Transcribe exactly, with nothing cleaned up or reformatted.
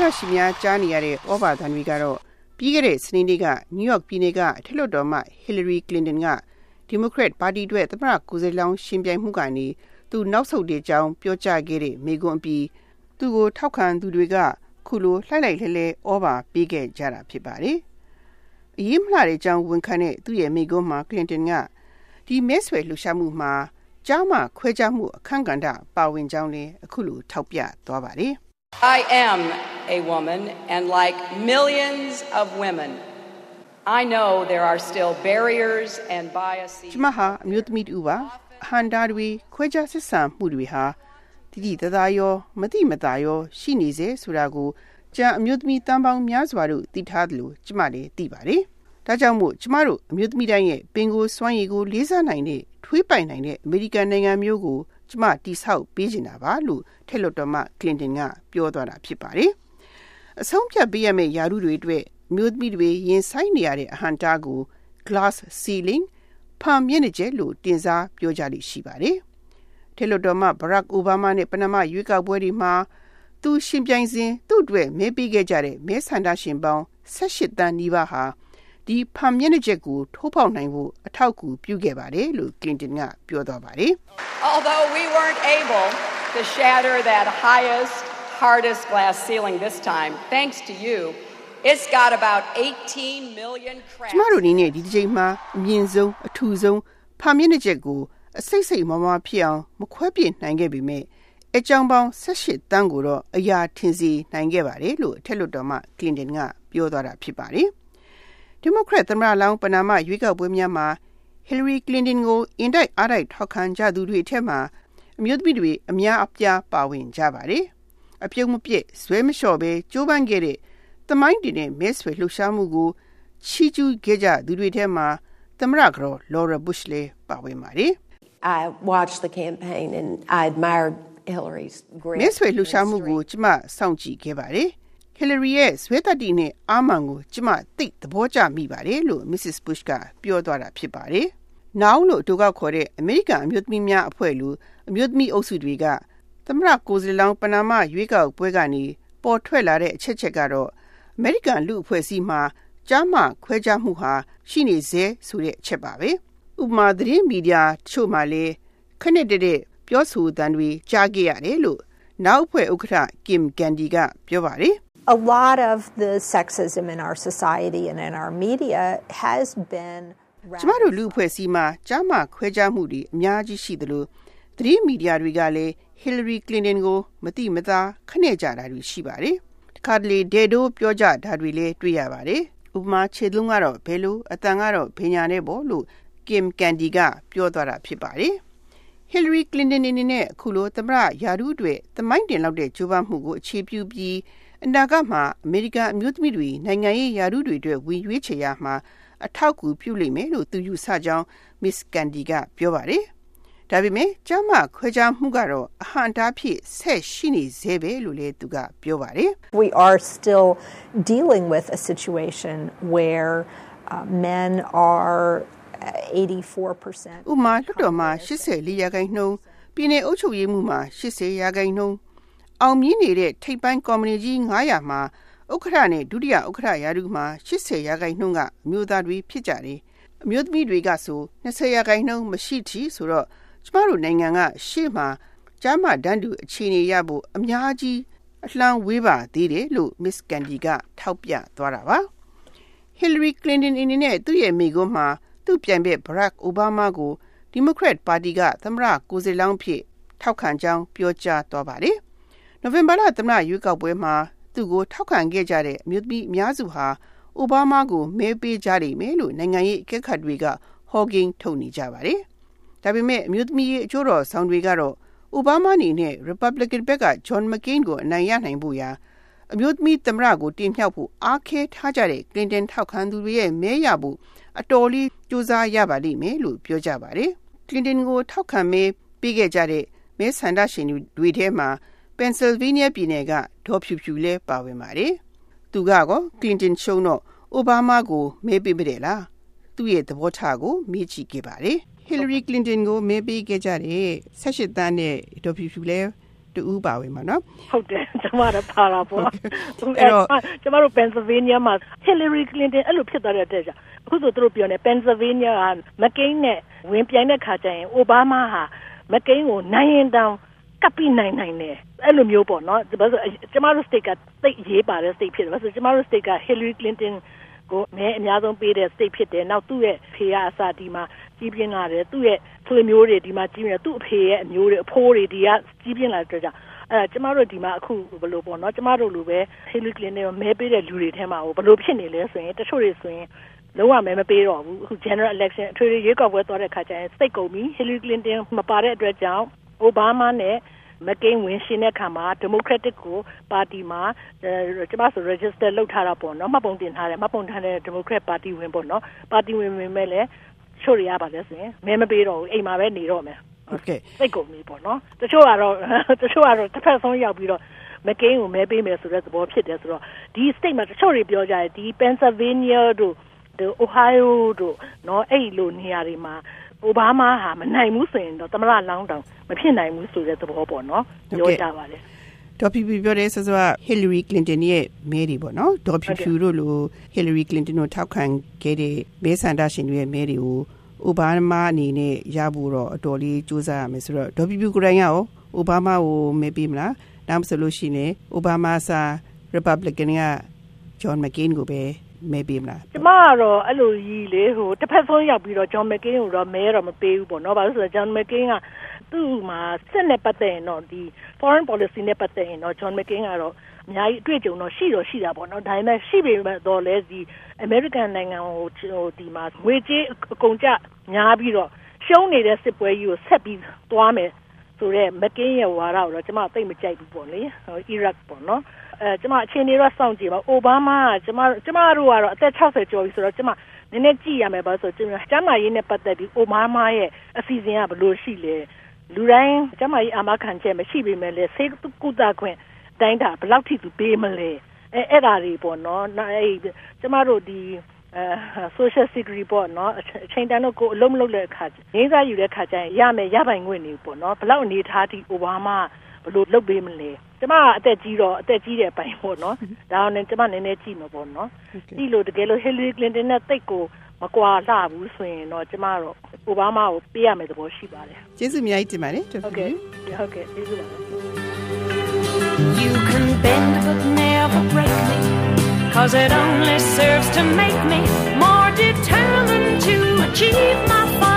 ရှင်များကြားနေရတဲ့ဩဘာသံတွေကတော့ပြီးခဲ့တဲ့စနေနေ့ကနယူးယောက်ပြည်နယ်ကအထက်လွှတ်တော်မှဟီလရီကလင်တန်ကဒီမိုကရက်ပါတီအတွက်သမ္မတကိုယ်စားလှယ်လောင်းရှင်ပြိုင်မှုကနေသူနောက်ဆုတ်တဲ့အကြောင်းပြောကြားခဲ့တဲ့မိကွန်းပြီးသူကိုထောက်ခံသူတွေကခုလိုလှိုက်လိုက်လဲလဲဩဘာပေးခဲ့ကြတာဖြစ်ပါတယ်။အရေးမလှတဲ့အကြောင်းဝန်ခံတဲ့သူ့ရဲ့မိကွန်းမှာကလင်တန်ကဒီမဲဆွယ်လှူရှာမှုမှာကြားမှခွဲခြားမှုအခန့်ကဏ္ဍပါဝင်ကြောင်းလည်းအခုလိုထောက်ပြသွားပါတယ်။ I am a woman, and like millions of women, I know there are still barriers and biases. ကျမဟာအမျိုးသမီးတူပါအဟံတာတွေခွဲခြားဆက်ဆံမှုတွေဟာတိတိတသားရောမတိမသားရောရှိနေစေဆိုတာကိုကျန်အမျိုးသမီးတန်းပေါင်းများစွာတို့သိထားတယ်လို့ကျမလည်းသိပါတယ်။ဒါကြောင့်မို့ကျမတို့အမျိုးသမီးတိုင်းရဲ့ပင်ကိုယ်စွမ်းရည်ကိုလေးစားနိုင်တဲ့ထွေးပိုင်နိုင်တဲ့အမေရိကန်နိုင်ငံမျိုးကိုကျမတိဆောက်ပေးနေတာပါလို့ထက်လွတ်တော်မှကလင်တန်ကပြောသွားတာဖြစ်ပါတယ်။အဆုံးဖြတ်ပေးရမယ့်ယာရုတွေအတွက်မျိုးသမီးတွေရင်ဆိုင်နေရတဲ့အဟံတာကို glass ceiling ဖာမျက်နှာကျက်လို့တင်စားပြောကြလိမ့်ရှိပါတယ်။ထက်လွတ်တော်မှဘရက်အိုဘားမားနဲ့ပနာမရွေးကောက်ပွဲတွေမှာသူရှင်ပြိုင်စဉ်သူ့အတွက်မဲပေးခဲ့ကြတဲ့မဲဆန္ဒရှင်ပေါင်း၁၈တန်းနီးပါးဟာဒီဖာမျက်နှာကျက်ကိုထိုးပေါက်နိုင်ဖို့အထောက်အကူပြုခဲ့ပါတယ်လို့ကလင်တန်ကပြောသွားပါတယ်။ Although we weren't able to shatter that highest, hardest glass ceiling this time, thanks to you, it's got about eighteen million cracks. ကျမတို့အနေနဲ့ဒီတစ်ချိန်မှာအမြင့်ဆုံးအထူဆုံးဖာမျက်နှာကျက်ကိုအစိတ်စိတ်မမဖြစ်အောင်မခွဲပြစ်နိုင်ခဲ့ပေမဲ့အကြောင်းပေါင်း၁၈တန်းကိုတော့အရာထင်စီနိုင်ခဲ့ပါတယ်လို့အထက်လွှတ်တော်မှကလင်တန်ကပြောသွားတာဖြစ်ပါတယ်။ဒီမိုကရက်သမ္မတလောင်းပနာမရွေးကောက်ပွဲများမှာဟီလရီကလင်တန်ကိုအင်တိုက်အားတိုက်ထောက်ခံကြသူတွေထက်မှာအမျိုးသမီးတွေအများအပြားပါဝင်ကြပါတယ်။အပြုံးမပြည့်ဇွဲမလျှော့ပဲကြိုးပမ်းခဲ့တဲ့သမိုင်းတင်တဲ့မဲဆွယ်လှုပ်ရှားမှုကိုချီးကျူးခဲ့ကြသူတွေထဲမှာသမ္မတကတော် Laura Bush လည်းပါဝင်ပါတယ်။ I watched the campaign and I admired Hillary's great မဲဆွယ်လှုပ်ရှားမှုကိုကျမစောင့်ကြည့်ခဲ့ပါတယ်။ Hillary ရဲ့ဇွဲတတိနဲ့အာမန်ကိုကျမသိသဘောကျမိပါတယ်လို့ Missus Bush ကပြောသွားတာဖြစ်ပါတယ်။ Now လို့အတူကောက်ခေါ်တဲ့အမေရိကန်အမျိုးသမီးများအဖွဲ့လူအမျိုးသမီးအုပ်စုတွေကသမ္မတကိုယ်စားလှယ်လောင်းပနာမရွေးကောက်ပွဲကနေပေါ်ထွက်လာတဲ့အချက်ချက်ကတော့အမေရိကန်လူအဖွဲ့အစည်းမှာကြားမှခွဲခြားမှုဟာရှိနေစေဆိုတဲ့အချက်ပါပဲ။ဥပမာသတင်းမီဒီယာတချို့မှလည်းခဏတည်းတည်းပြောဆိုသံတွေကြားခဲ့ရတယ်လို့နောက်အဖွဲ့ဥက္ကဋ္ဌ Kim Gandy ကပြောပါတယ်။ A lot of the sexism in our society and in our media has been ကျမတို့လူအဖွဲ့အစည်းမှာကြားမှခွဲခြားမှုတွေအများကြီးရှိသလိုသတင်းမီဒီယာတွေကလည်း Hillary Clinton ကိုမတိမသားခနဲ့ကြတာတွေရှိပါတယ်။တခါတလေဒေတိုးပြောကြတာတွေလည်းတွေ့ရပါတယ်။ဥပမာခြေလုံးကတော့ဘယ်လိုအတန်ကတော့ဘယ်ညာနဲ့ပေါ့လို့ Kim Gandy ကပြောသွားတာဖြစ်ပါတယ်။ Hillary Clinton အနေနဲ့အခုလိုသမ္မတယာရုတွေသမိုင်းတင်လောက်တဲ့ကြိုးပမ်းမှုကိုအခြေပြုပြီးအနာဂတ်မှာအမေရိကန်အမျိုးသမီးတွေနိုင်ငံရေးယာရုတွေအတွက်ဝင်ရွေးချယ်ရမှာအထောက်အကူပြုလိမ့်မယ်လို့သူယူဆကြောင်း Miss Gandy ကပြောပါတယ်။ဒါပေမဲ့ကျမခွဲခြားမှုကတော့အဟံတားဖြစ်ဆက်ရှိနေစေပဲလို့လည်းသူကပြောပါတယ်။ We are still dealing with a situation where uh, men are eighty-four percent ဥမာလွှတ်တော်မှာ၈၄ရာခိုင်နှုန်းပြည်내အုပ်ချုပ်ရေးမှုမှာ၈၀ရာခိုင်နှုန်းအောင်မြင်နေတဲ့ထိပ်ပိုင်းကော်မတီကြီး၅ရာမှာဥက္ကဋ္ဌနဲ့ဒုတိယဥက္ကဋ္ဌရာထူးမှာ၈၀ရာခိုင်နှုန်းကအမျိုးသားတွေဖြစ်ကြတယ်အမျိုးသမီးတွေကဆို၂၀ရာခိုင်နှုန်းမရှိချီဆိုတော့ကျမတို့နိုင်ငံကရှေ့မှာကြားမှတန်းတူအခြေအနေရဖို့အများကြီးအလှမ်းဝေးပါသေးတယ်လို့ Miss Gandy ကထောက်ပြသွားတာပါ Hillary Clinton အနေနဲ့သူ့ရဲ့မိကွန်းမှာသူ့ပြိုင်ဘက် Barack Obama ကိုဒီမိုကရက်ပါတီကသမ္မတကိုယ်စားလှယ်လောင်းဖြစ်ထောက်ခံကြောင်းပြောကြားသွားပါတယ်။နိုဝင်ဘာလသမ္မတရွေးကောက်ပွဲမှာသူ့ကိုထောက်ခံခဲ့ကြတဲ့အမျိုးသမီးအများစုဟာအိုဘားမားကိုမဲပေးကြလိမ့်မယ်လို့နိုင်ငံရေးအကဲခတ်တွေကဟော်ကင်းထုတ်နေကြပါတယ်။ဒါပေမဲ့အမျိုးသမီးရဲ့အကျိုးတော်ဆောင်တွေကတော့အိုဘားမားအနေနဲ့ Republican ဘက်က John McCain ကိုအနိုင်ရနိုင်ဖို့ရာအမျိုးသမီးသမ္မတကိုတင်မြှောက်ဖို့အားခဲထားကြတဲ့ Clinton ထောက်ခံသူတွေရဲ့မဲရဖို့အတော်လေးကြိုးစားရပါလိမ့်မယ်လို့ပြောကြပါတယ်။ Clinton ကိုထောက်ခံမဲပေးခဲ့ကြတဲ့မဲဆန္ဒရှင်တွေထဲမှာ Pennsylvania ပြည်နယ်ကဒေါ်ဖြူဖြူလဲပါဝင်ပါတယ်။သူကတော့ Clinton ရှုံးတော့အိုဘားမားကိုမဲပေးမတယ်လား။သူ့ရဲ့သဘောထားကိုမေးကြည့်ခဲ့ပါတယ်။ Hillary Clinton ကိုမဲပေးခဲ့ကြတဲ့၁၈တန်းနဲ့ဒေါ်ဖြူဖြူလဲတတူပါဝင်မှာနော်ဟုတ်တယ်ကျမတို့ပါတာပေါ့အဲ့တော့ကျမတို့ Pennsylvania မှာ Hillary Clinton အဲ့လိုဖြစ်သွားတဲ့အတွက်ကြောင့်အခုဆိုသူတို့ပြောနေ Pennsylvania က McCain နဲ့ဝင်ပြိုင်တဲ့ခါကျရင် Obama ဟာ McCain ကိုနိုင်ရင်တောင်ကပ်ပြီးနိုင်နိုင်တယ်အဲ့လိုမျိုးပေါ့နော်ဒါဆိုကျမတို့ state ကသိရေးပါတဲ့ state ဖြစ်တယ်ဆိုကျမတို့ state က Hillary Clinton ကိုမဲအများဆုံးပေးတဲ့ state ဖြစ်တယ်နောက်သူ့ရဲ့ဖေကအစဒီမှာကြီးပြင်းလာတယ်သူ့ရဲ့ဆွေမျိုးတွေဒီမှာကြီးပြင်းတယ်သူ့အဖေရဲ့အမျိုးတွေအဖိုးတွေဒီကကြီးပြင်းလာတဲ့အတွက်ကြောင့်အဲကျမတို့ဒီမှာအခုဘယ်လိုပေါ့နော်ကျမတို့လိုပဲ Hillary Clinton ကိုမဲပေးတဲ့လူတွေထဲမှာဘယ်လိုဖြစ်နေလဲဆိုရင်တချို့တွေဆိုရင်လုံးဝမဲမပေးတော့ဘူးအခု general election အထွေထွေရွေးကောက်ပွဲသွားတဲ့ခါကျရင်စိတ်ကုန်ပြီ Hillary Clinton မပါတဲ့အတွက်ကြောင့် Obama နဲ့McCain ဝင်ရှင်တဲ့ခါမှာ Democratic ကိုပါတီမှာကျမဆို register လုပ်ထားတာပေါ့နော်မှတ်ပုံတင်ထားတယ်မှတ်ပုံထားတဲ့ Democrat ပါတီဝင်ပေါ့နော်ပါတီဝင်ဝင်မဲ့လဲချို့ရရပါလဲဆိုရင်မဲမပေးတော့ဘူးအိမ်မှာပဲနေတော့မယ်ဟုတ်ကဲ့စိတ်ကုန်ပြီပေါ့နော်တချို့ကတော့တချို့ကတော့တစ်ဖက်ဆုံးရောက်ပြီးတော့ McCain ကိုမဲပေးမယ်ဆိုတဲ့သဘောဖြစ်တယ်ဆိုတော့ဒီ state မှာတချို့တွေပြောကြတယ်ဒီ Pennsylvania တို့ Ohio တို့နော်အဲ့လိုနေရာတွေမှာအိုဘားမားဟာမနိုင်ဘူးဆိုရင်တော့သမ္မတလောင်းတောင်မဖြစ်နိုင်ဘူးဆိုတဲ့သဘောပေါ့နော်ပြောကြပါလေဒေါ်ဖြူဖြူပြောတဲ့ဆိုဆိုက Hillary Clinton ရဲ့မဲတွေပေါ့နော်ဒေါ်ဖြူဖြူတို့လို Hillary Clinton ကိုထောက်ခံခဲ့တဲ့မဲဆန္ဒရှင်တွေရဲ့မဲတွေကိုအိုဘားမားအနေနဲ့ရဖို့တော့အတော်လေးစူးစမ်းရမယ်ဆိုတော့ဒေါ်ဖြူဖြူကိုယ်တိုင်ရောအိုဘားမားကိုမဲပေးမလားဒါမှမဟုတ်လို့ရှိရင်အိုဘားမားစာ Republican က John McCain ကိုပဲမဲပေးမလားကျမကတော့အဲ့လိုကြီးလေဟိုတစ်ဖက်ဆုံးရောက်ပြီးတော့ John McCain ကိုတော့မဲတော့မပေးဘူးပေါ့နော်ဘာလို့ဆိုတော့ John McCain ကသူ့မှာစစ်နဲ့ပတ်သက်ရင်တော့ဒီ foreign policy နဲ့ပတ်သက်ရင်တော့ John McCain ကတော့အများကြီးအတွေ့အကြုံတော့ရှိတော့ရှိတာပေါ့နော်ဒါပေမဲ့ရှိပေမဲ့တော့လဲဒီ American နိုင်ငံဟိုဒီမှာငွေကြေးအကုန်ကျများပြီးတော့ရှုံးနေတဲ့စစ်ပွဲကြီးကိုဆက်ပြီးသွားမယ်ဆိုတော့ McCain ရဲ့ဝါဒကိုတော့ကျမသိမကြိုက်ဘူးပေါ့လေဟို Iraq ပေါ့နော်အဲကျမအချိန်လေးတော့စောင့်ကြည့်ပါအိုဘားမားကကျမကျမတို့ကတော့အသက်၆၀ကျော်ပြီဆိုတော့ကျမနည်းနည်းကြည့်ရမယ်ပါဆိုကျမကျမရေးနဲ့ပတ်သက်ပြီးအိုဘားမားရဲ့အစီအစဉ်ကဘယ်လိုရှိလဲလူတိုင်းကျမရေးအာမခံချက်မရှိပေမဲ့လေဆေးကုသခွင့်တိုင်းတာဘယ်လောက်ထိသူပေးမလဲအဲအဲ့ဒါတွေပေါ့နော်အဲကျမတို့ဒီအဲ social security ပေါ့နော်အချိန်တန်တော့ကိုအလုံးမလုပ်တဲ့အခါငင်းစားယူတဲ့အခါကျရင်ရမယ်ရပိုင်ခွင့်နေပေါ့နော်ဘယ်လောက်အနေထားထိအိုဘားမားဘယ်လိုလုပ်ပေးမလဲကျမအသက်ကြီးတော့အသက်ကြီးတဲ့အပိုင်းပေါ့နော်ဒါအောင်လည်းကျမနည်းနည်းကြည့်မှာပေါ့နော်ဒီလိုတကယ်လို့ Hillary Clinton နဲ့တိတ်ကိုမကွာလှဘူးဆိုရင်တော့ကျမတော့အိုဘားမားကိုပေးရမယ်သဘောရှိပါတယ်ကျေးဇူးအများကြီးတင်ပါတယ်ဟုတ်ကဲ့ဟုတ်ကဲ့ကျေးဇူးပါ You can bend but never break me cause it only serves to make me more determined to achieve my